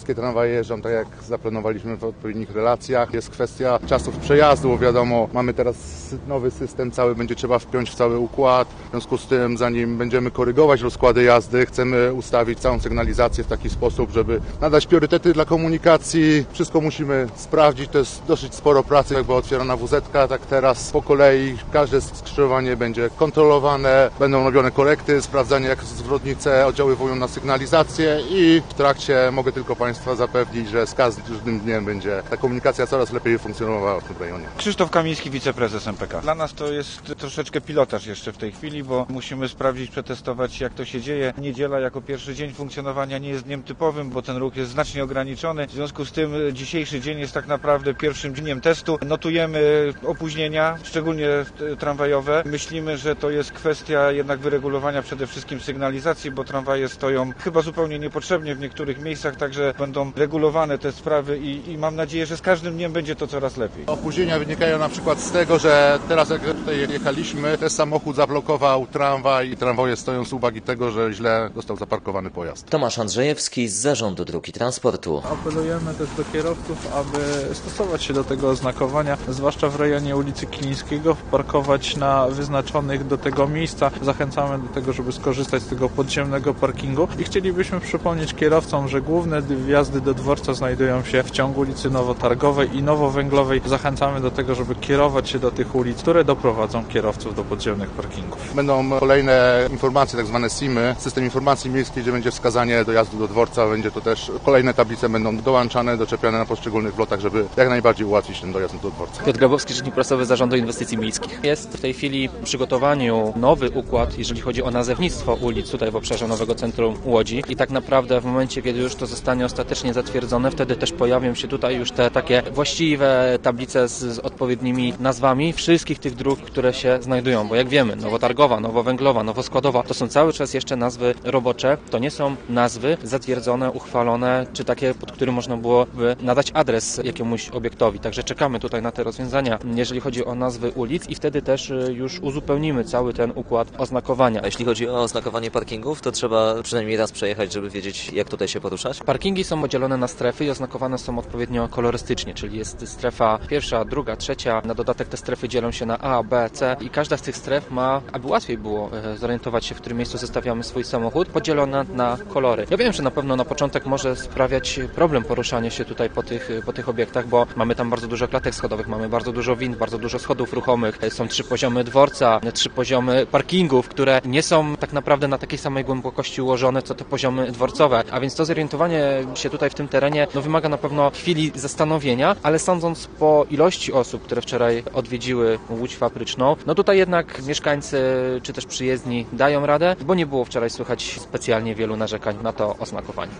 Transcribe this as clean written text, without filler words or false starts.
wszystkie tramwaje jeżdżą tak jak zaplanowaliśmy w odpowiednich relacjach. Jest kwestia czasów przejazdu, bo wiadomo, mamy teraz nowy system, cały będzie trzeba wpiąć w cały układ. W związku z tym, zanim będziemy korygować rozkłady jazdy, chcemy ustawić całą sygnalizację w taki sposób, żeby nadać priorytety dla komunikacji. Wszystko musimy sprawdzić, to jest dosyć sporo pracy, jakby otwierana WZ-ka, tak teraz po kolei każde skrzyżowanie będzie kontrolowane, będą robione korekty, sprawdzanie jak zwrotnice oddziaływują na sygnalizację i w trakcie mogę tylko Państwa zapewnić, że z każdym dniem będzie ta komunikacja coraz lepiej funkcjonowała w tym rejonie. Krzysztof Kamiński, wiceprezes MPK. Dla nas to jest troszeczkę pilotaż jeszcze w tej chwili, bo musimy sprawdzić, przetestować jak to się dzieje. Niedziela jako pierwszy dzień funkcjonowania nie jest dniem typowym, bo ten ruch jest znacznie ograniczony. W związku z tym dzisiejszy dzień jest tak naprawdę pierwszym dniem testu. Notujemy opóźnienia, szczególnie tramwajowe. Myślimy, że to jest kwestia jednak wyregulowania przede wszystkim sygnalizacji, bo tramwaje stoją chyba zupełnie niepotrzebnie w niektórych miejscach, także będą regulowane te sprawy i mam nadzieję, że z każdym dniem będzie to coraz lepiej. Opóźnienia wynikają na przykład z tego, że teraz jak tutaj jechaliśmy, ten samochód zablokował tramwaj i tramwaje stoją z uwagi tego, że źle został zaparkowany pojazd. Tomasz Andrzejewski z Zarządu Dróg i Transportu. Apelujemy też do kierowców, aby stosować się do tego oznakowania, zwłaszcza w rejonie ulicy Kilińskiego, parkować na wyznaczonych do tego miejsca. Zachęcamy do tego, żeby skorzystać z tego podziemnego parkingu i chcielibyśmy przypomnieć kierowcom, że główne wjazdy do dworca znajdują się w ciągu ulicy Nowotargowej i Nowowęglowej. Zachęcamy do tego, żeby kierować się do tych ulic, które doprowadzą kierowców do podziemnych parkingów. Będą kolejne informacje, tak zwane SIM-y, system informacji miejskiej, gdzie będzie wskazanie dojazdu do dworca. Będzie to też kolejne tablice będą dołączane, doczepiane na poszczególnych wlotach, żeby jak najbardziej ułatwić ten dojazd do dworca. Piotr Grabowski, rzecznik prasowy Zarządu Inwestycji Miejskich. Jest w tej chwili w przygotowaniu nowy układ, jeżeli chodzi o nazewnictwo ulic tutaj w obszarze nowego centrum Łodzi i tak naprawdę w momencie, kiedy już to zostanie ostatecznie zatwierdzone, wtedy też pojawią się tutaj już te takie właściwe tablice z odpowiednimi nazwami wszystkich tych dróg, które się znajdują, bo jak wiemy, Nowotargowa, Nowowęglowa, Nowoskładowa, to są cały czas jeszcze nazwy robocze, to nie są nazwy zatwierdzone, uchwalone, czy takie, pod którym można byłoby nadać adres jakiemuś obiektowi. Także czekamy tutaj na te rozwiązania, jeżeli chodzi o nazwy ulic i wtedy też już uzupełnimy cały ten układ oznakowania. A jeśli chodzi o oznakowanie parkingów, to trzeba przynajmniej raz przejechać, żeby wiedzieć, jak tutaj się poruszać? Parkingi są podzielone na strefy i oznakowane są odpowiednio kolorystycznie, czyli jest strefa pierwsza, druga, trzecia. Na dodatek te strefy dzielą się na A, B, C i każda z tych stref ma, aby łatwiej było zorientować się, w którym miejscu zostawiamy swój samochód, podzielona na kolory. Ja wiem, że na pewno na początek może sprawiać problem poruszanie się tutaj po tych obiektach, bo mamy tam bardzo dużo klatek schodowych, mamy bardzo dużo wind, bardzo dużo schodów ruchomych, są 3 poziomy dworca, 3 poziomy parkingów, które nie są tak naprawdę na takiej samej głębokości ułożone, co te poziomy dworcowe. A więc to zorientowanie się tutaj w tym terenie wymaga na pewno chwili zastanowienia, ale sądząc po ilości osób, które wczoraj odwiedziły Łódź Fabryczną, tutaj jednak mieszkańcy czy też przyjezdni dają radę, bo nie było wczoraj słychać specjalnie wielu narzekań na to oznakowanie.